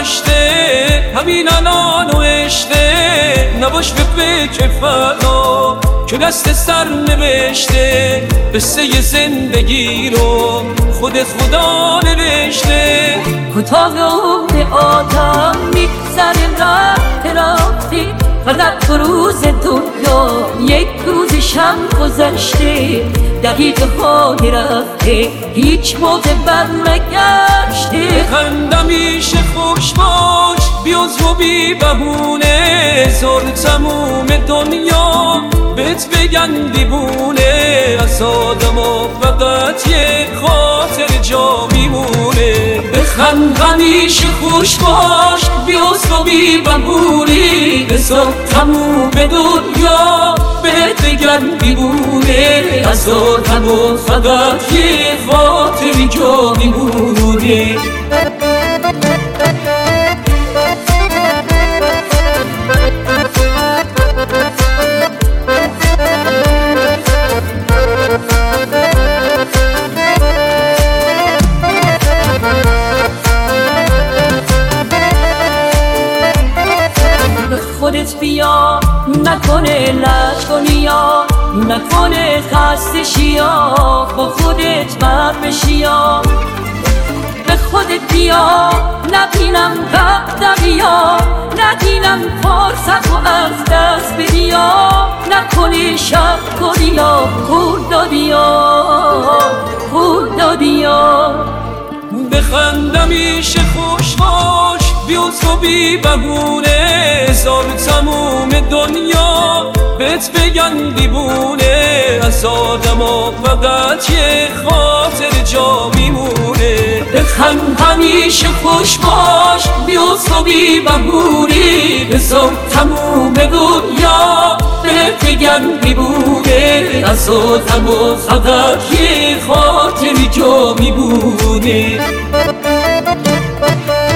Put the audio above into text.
نوشته همین الان نوشته نباش به فکر فردا که دست سر نوشته قصه زندگی رو خودت خدا نوشته کوتاه عمر آدم میگذره رفته رفته فقط تو روز دنیا یک روزشم گذشته دقیقه های رفته هیچ موقع بر نگشته خندمیشه خوش باش بیاز و بی بهونه زور تموم دنیا بهت بگن دیوونه از آدم و فقط یک خاطر جا میمونه بخند همیشه خوش باش بیاز و بی بهونه بزار تموم دنیا بهت بگن دیوونه از آدم و فقط یک خاطر جا میمونه خودت بیا نکنه لج کنی یا نکنه خسته شیا با خودت بر بشی یا به خودت بیا نبینم وقت یا نبینم فرصت و از دست بدی یا نکنی شب کنی یا خود دادی یا خود دادی یا بخندمیشه خوش باش بیاز و بی بهونه زار تموم دنیا بهت بگن دیوونه از آدم و فقط یه خاطر جا میمونه بخند همیشه خوش باش بیاز و بی بهونه بزار تموم دنیا بهت بگن دیوونه از آدم و فقط یه خاطر جا میمونه